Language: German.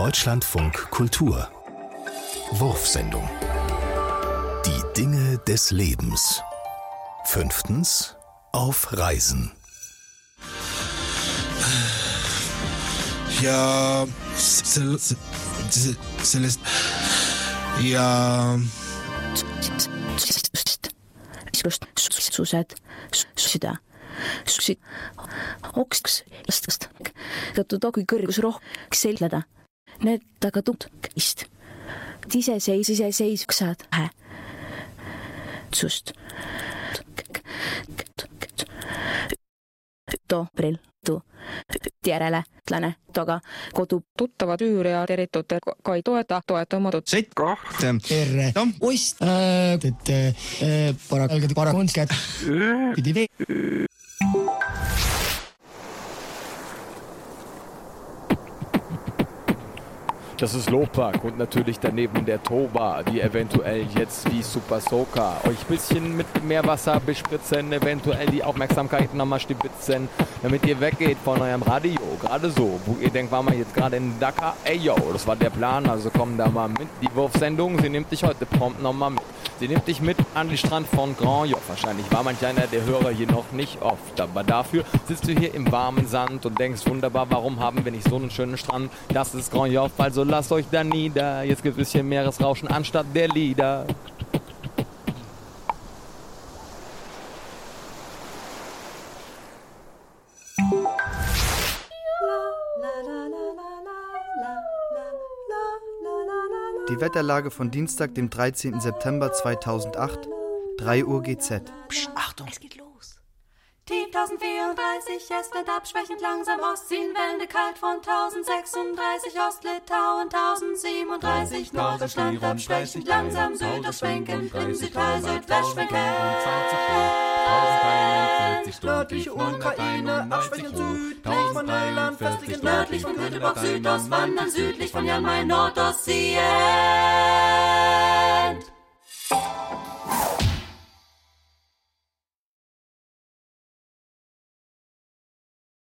Deutschlandfunk Kultur Wurfsendung. Die Dinge des Lebens. 5. Auf Reisen. Ja, ja. kui kõrgus rohkem selgeda. Need aga tutkist. Iseseisvksad. Sust. Topril. Järele, tlane, toga, kodu. Tuttavad üüriä eritud kai toetamatut. Seit kohta. R. Ost. Parakonskät. Pidi vee. Das ist Lohpark und natürlich daneben der Toba, die eventuell jetzt wie Super Soaker euch ein bisschen mit Meerwasser bespritzen, eventuell die Aufmerksamkeit nochmal stibitzen, damit ihr weggeht von eurem Radio, gerade so, wo ihr denkt, war man jetzt gerade in Dakar, ey yo, das war der Plan, also komm da mal mit, die Wurfsendung, sie nimmt dich heute prompt nochmal mit. Sie nimmt dich mit an den Strand von Grand Joff. Wahrscheinlich war manch einer der Hörer hier noch nicht oft. Aber dafür sitzt du hier im warmen Sand und denkst, wunderbar, warum haben wir nicht so einen schönen Strand? Das ist Grand Joff, also lasst euch da nieder. Jetzt gibt es ein bisschen Meeresrauschen anstatt der Lieder. Die Wetterlage von Dienstag, dem 13. September 2008, 3 Uhr GZ. Psst, Achtung, es geht los. Tief 1034, es wird abschwächend langsam Ostziehen, Wende kalt von 1036, Ostlitauen 1037, Norddeutschland abschwächend langsam Südostschwenken, im Südteil Südwestschwenken. Nördliche Ukraine, abschwächend südlich von Neuland, festlich nördlich von Göteborg, Südost, wandern südlich von Jan Mayen, Nordostseeend.